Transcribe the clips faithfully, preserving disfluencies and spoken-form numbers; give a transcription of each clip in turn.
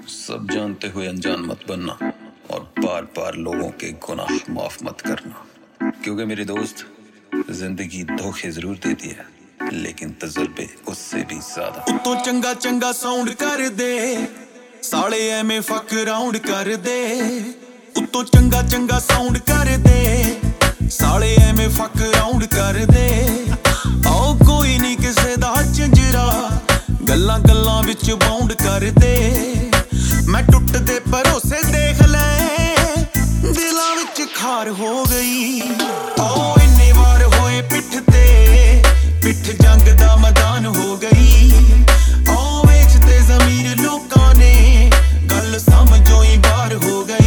सब जानते हुए अनजान मत बनना और बार बार लोगों के गुनाह माफ मत करना, क्योंकि मेरे दोस्त जिंदगी धोखे जरूर देती है लेकिन तजर्बे उससे भी ज्यादा। उत्तों चंगा चंगा साउंड कर दे साले एवें फक राउंड कर दे, उत्तों चंगा चंगा साउंड कर दे साले एवें फक राउंड कर दे। आओ कोई नहीं किसे दा झंजरा गल्लां गल्लां विच बाउंड कर दे। मैं टुट दे भरोसे देख ले दिलां विच खार हो गई। आओ इन्ने वार होए पिठ ते पिठ जंग दा मैदान हो गई। आओ वेचते ज़मीर लोकां ने गल समझो ही बार हो गई।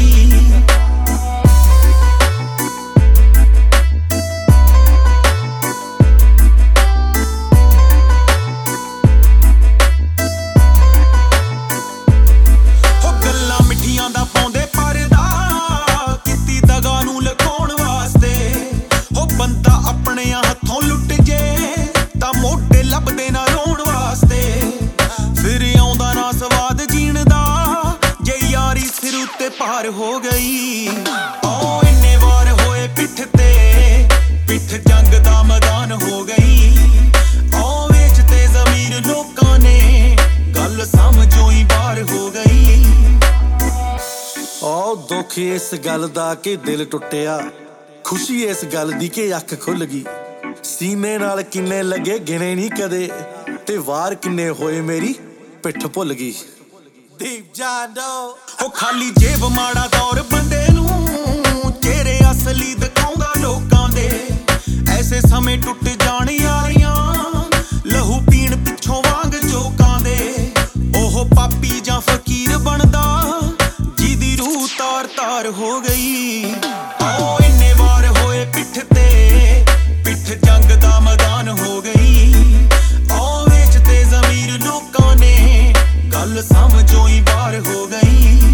पार हो गई। आओ इन्ने वार होए पिठ ते पिठ जंग दा मैदान हो गई। आओ वेचते ज़मीर लोकां ने गल समझो ही बार हो गई। आओ दुख इस गल दा कि दिल टुटिया, खुशी इस गल दी कि अख खुल गई। सीने नाल किन्ने लगे गिने नहीं कदे ते वार किन्ने होए मेरी पिठ भुल गई। दीप जानो ओ खाली जेब माड़ा दौर बंदे नूं चेहरे असली दिखाउंदा लोकां दे। ऐसे समय टुट जाण यारियां लहू पीण पिछों वांग चोकां दे। ओह पापी जां फकीर बनदा जिहदी रूह तार तार हो गई। आओ इन्ने वार होए पिठ ते पिठ जंग दा मैदान हो गई। आओ वेचते ज़मीर लोकां ने गल समझो ही बार हो गई।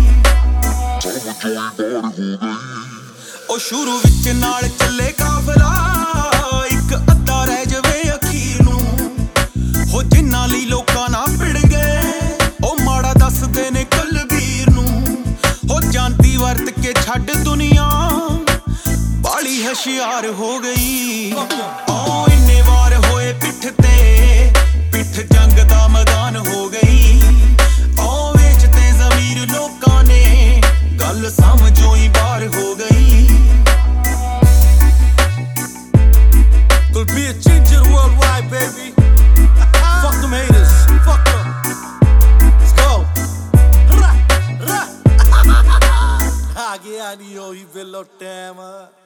ओ शुरू विच नाल चले काफला इक अद्धा रह जवे अखीर नूं। हो जिन्हां लई लोकां ना भिड़ गए ओ माड़ा दसदे ने कलबीर नूं। हो जानती वरत के छड्ड दुनिया बाली हशियार हो गई। आओ इन्ने वार होए पिठ ते पिठ जंग दा मैदान हो गई। आओ वेचते ज़मीर लोकां ने गल समझो ही बार हो गई। Could be a changer worldwide, baby. Fuck them haters, fuck them. Let's go. Ra, ra. Aghe ani hoyi vello tema.